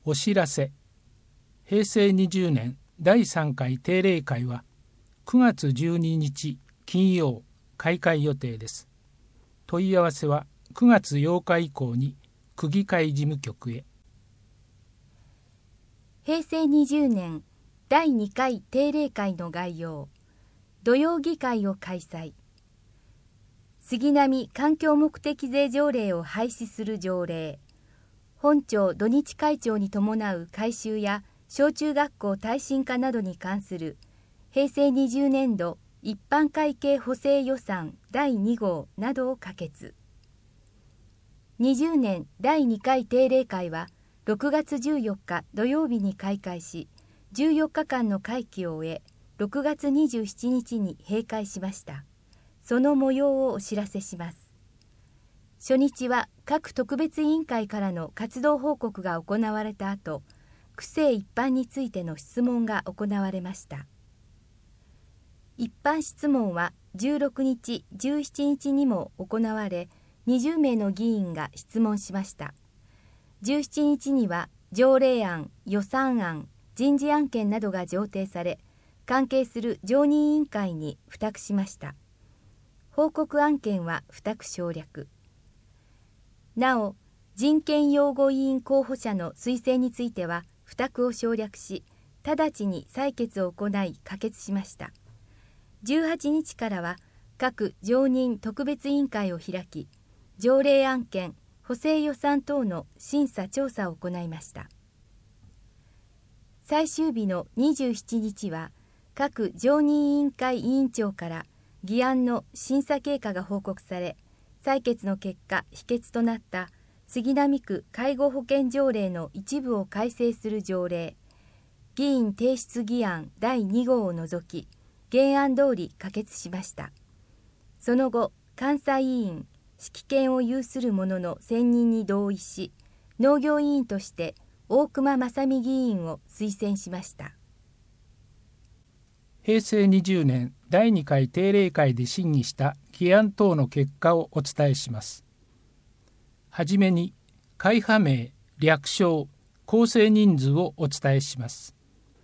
お知らせ。平成20年第3回定例会は9月12日金曜開会予定です。問い合わせは9月8日以降に区議会事務局へ。 平成20年第2回定例会の概要。土曜議会を開催。杉並環境目的税条例を廃止する条例。本庁土日会長に伴う改修や小中学校耐震化などに関する平成20年度一般会計補正予算第2号などを可決。20年第2回定例会は6月14日土曜日に開会し、14日間の会期を終え、6月27日に閉会しました。その模様をお知らせします。初日は各特別委員会からの活動報告が行われた後、区政一般についての質問が行われました。一般質問は16日、17日にも行われ、20名の議員が質問しました。17日には条例案、予算案、人事案件などが上呈され、関係する常任委員会に付託しました。報告案件は付託省略。なお、人権擁護委員候補者の推薦については付託を省略し、直ちに採決を行い可決しました。18日からは各常任特別委員会を開き、条例案件、補正予算等の審査調査を行いました。最終日の27日は、各常任委員会委員長から議案の審査経過が報告され、採決の結果、否決となった杉並区介護保険条例の一部を改正する条例、議員提出議案第2号を除き、原案通り可決しました。その後、監査委員、指揮権を有する者の選任に同意し、農業委員として大隈正美議員を推薦しました。 平成20年第2回定例会で審議した議案等の結果をお伝えします。はじめに、会派名、略称、構成人数をお伝えします。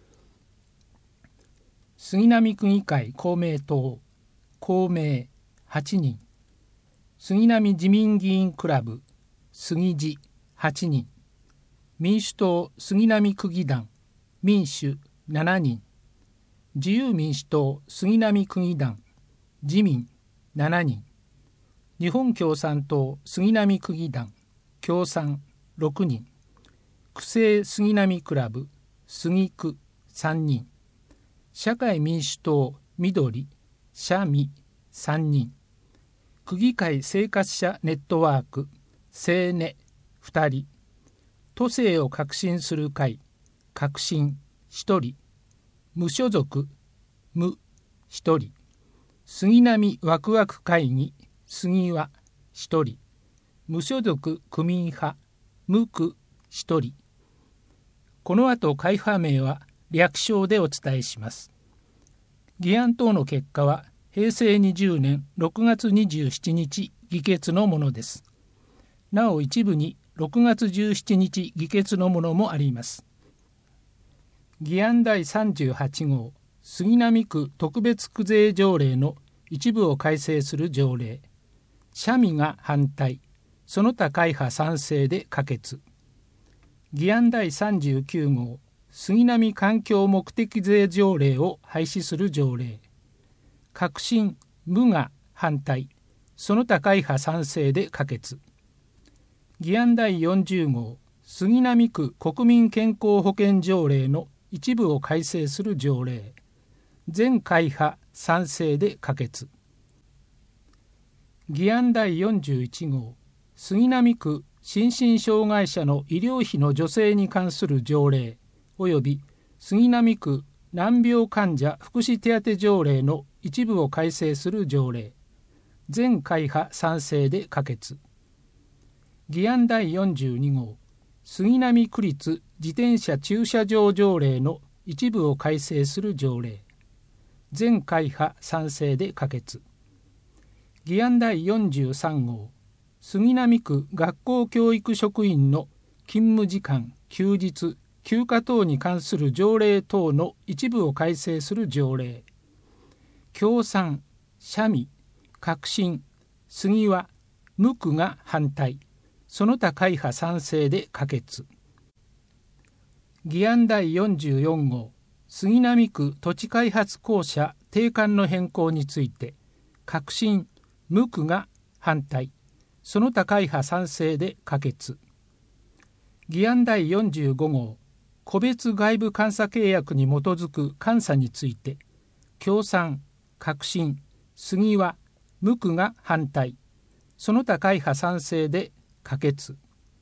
杉並区議会公明党、公明8人。杉並自民議員クラブ、杉自8人。民主党杉並区議団、民主7人。自由民主党杉並区議団、自民7人。日本共産党杉並区議団、共産6人。区政杉並クラブ、杉区3人。社会民主党緑、社民3人。区議会生活者ネットワーク、青ネ2人。都政を革新する会、革新1人。無所属、無1人。杉並ワクワク会議、杉は1人。無所属区民派、無区1人。この後会派名は略称でお伝えします。議案等の結果は平成20年6月27日議決のものです。なお一部に6月17日議決のものもあります。議案第38号、杉並区特別区税条例の一部を改正する条例。社民が反対、その他会派賛成で可決。議案第39号、杉並環境目的税条例を廃止する条例。革新、無が反対、その他会派賛成で可決。議案第40号、杉並区国民健康保険条例の一部を改正する条例。全会派賛成で可決。議案第41号、杉並区心身障害者の医療費の助成に関する条例及び杉並区難病患者福祉手当条例の一部を改正する条例。全会派賛成で可決。議案第42号、杉並区立自転車駐車場条例の一部を改正する条例。全会派賛成で可決。議案第43号、杉並区学校教育職員の勤務時間休日、休暇等に関する条例等の一部を改正する条例。共産、社民、革新、杉和、無垢が反対、その他会派賛成で可決。議案第44号、杉並区土地開発公社定款の変更について、革新、無垢が反対、その他会派賛成で可決。議案第45号、個別外部監査契約に基づく監査について、共産、革新、杉和、無垢が反対、その他会派賛成で可決。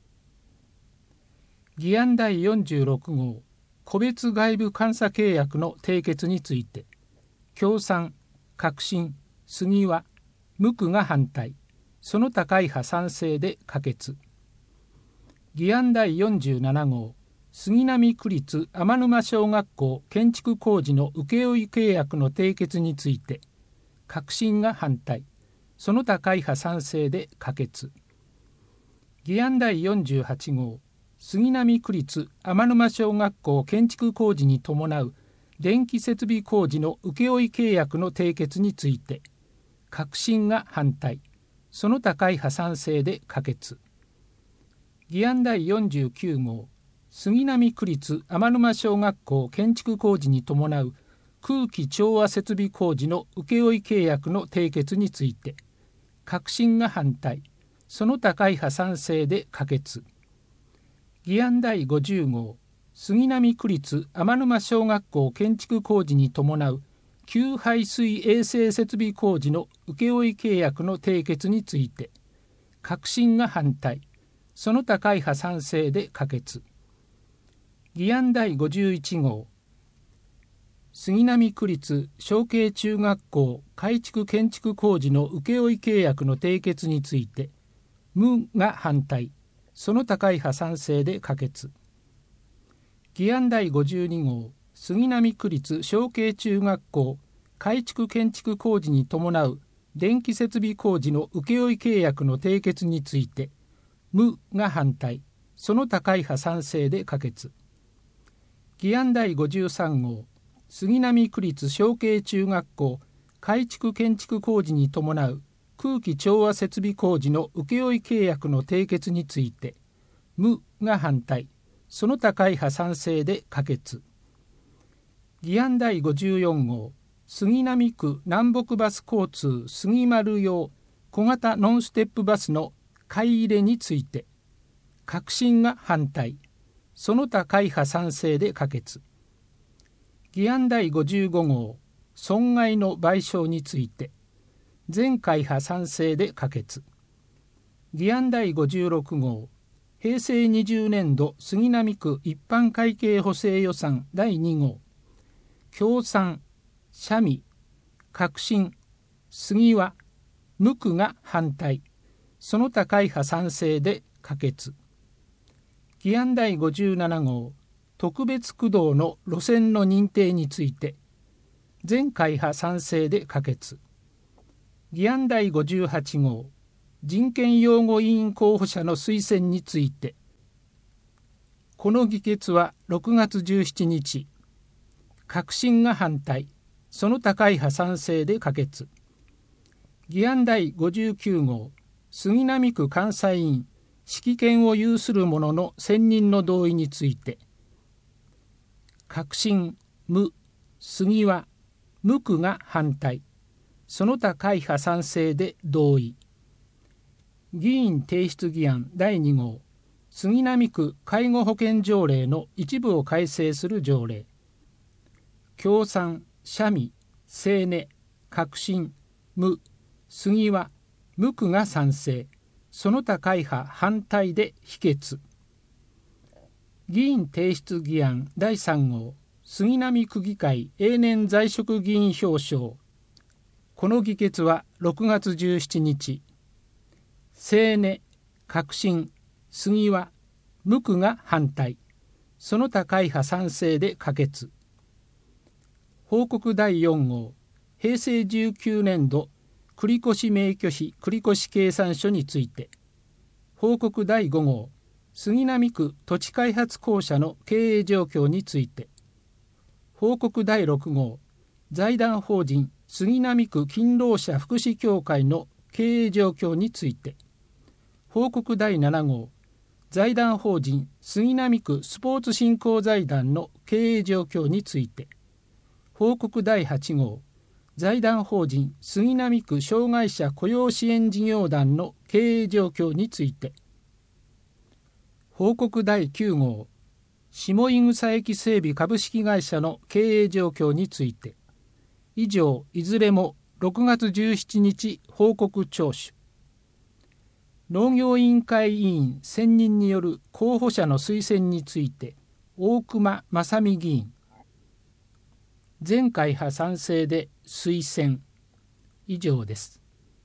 議案第46号、個別外部監査契約の締結について、共産、革新、杉和、無垢が反対、その他会派賛成で可決。議案第47号、杉並区立天沼小学校建築工事の請負契約の締結について、革新が反対、その他会派賛成で可決。議案第48号、杉並区立天沼小学校建築工事に伴う電気設備工事の請負契約の締結について、革新が反対、その他会派賛成で可決。議案第49号、杉並区立天沼小学校建築工事に伴う空気調和設備工事の請負契約の締結について、革新が反対、その他会派賛成で可決。議案第50号、杉並区立天沼小学校建築工事に伴う給排水衛生設備工事の請負契約の締結について、革新が反対、その他会派賛成で可決。議案第51号、杉並区立小慶中学校改築建築工事の請負契約の締結について、無が反対、その他会派賛成で可決。議案第52号、杉並区立小慶中学校改築建築工事に伴う電気設備工事の請負契約の締結について、無が反対、その他会派賛成で可決。議案第53号、杉並区立小慶中学校改築建築工事に伴う空気調和設備工事の請負契約の締結について、無が反対、その他会派賛成で可決。議案第54号、杉並区南北バス交通杉丸用小型ノンステップバスの買い入れについて、革新が反対、その他会派賛成で可決。議案第55号、損害の賠償について、全会派賛成で可決。議案第56号、平成20年度杉並区一般会計補正予算第2号、共産、社民、革新、杉和、無垢が反対、その他会派賛成で可決。議案第57号、特別区道の路線の認定について、全会派賛成で可決。議案第58号、人権擁護委員候補者の推薦について、この議決は6月17日、革新が反対、その他会派賛成で可決。議案第59号、杉並区監査委員指揮権を有する者の選任の同意について、革新、無、杉和、無垢が反対、その他会派賛成で同意。議員提出議案第2号、杉並区介護保険条例の一部を改正する条例。共産、社民、青年、革新、無、杉和、無垢が賛成、その他会派反対で否決。議員提出議案第3号、杉並区議会永年在職議員表彰。この議決は6月17日、青年、革新、杉和、無垢が反対、その他会派賛成で可決。報告第4号、平成19年度繰越免許費繰越計算書について、報告第5号、 杉並区土地開発公社の経営状況について、報告第6号、財団法人杉並区勤労者福祉協会の経営状況について、報告第7号、財団法人杉並区スポーツ振興財団の経営状況について、報告第8号、財団法人杉並区障害者雇用支援事業団の経営状況について、報告第9号、下井草駅整備株式会社の経営状況について、以上いずれも6月17日報告聴取。農業委員会委員選任による候補者の推薦について、大隈正美議員。全会派賛成で推薦。以上です。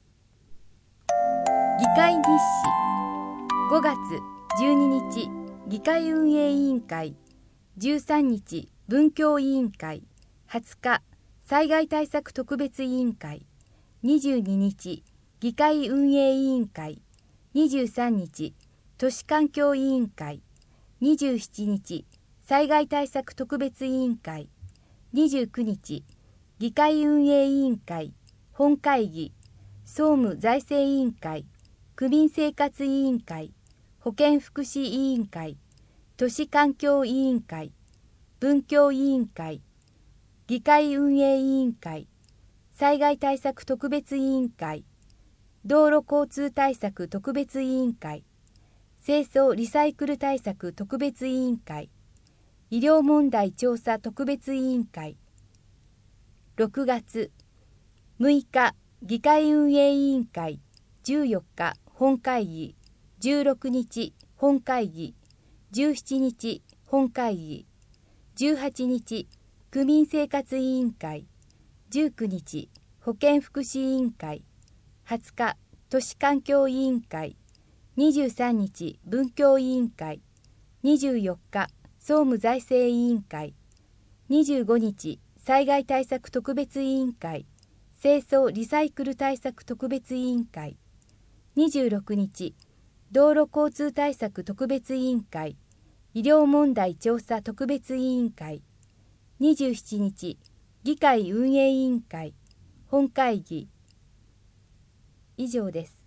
議会日誌5月12日議会運営委員会、13日文教委員会、20日災害対策特別委員会、22日議会運営委員会、23日都市環境委員会、27日災害対策特別委員会、29日議会運営委員会、本会議、総務財政委員会、区民生活委員会、保健福祉委員会、都市環境委員会、文教委員会、議会運営委員会、災害対策特別委員会、道路交通対策特別委員会、清掃リサイクル対策特別委員会、医療問題調査特別委員会。6月6日議会運営委員会、14日本会議、16日本会議、17日本会議、18日区民生活委員会、19日保健福祉委員会、20日都市環境委員会、23日文教委員会、24日総務財政委員会、25日災害対策特別委員会、清掃リサイクル対策特別委員会、26日道路交通対策特別委員会、医療問題調査特別委員会、27日議会運営委員会、本会議。以上です。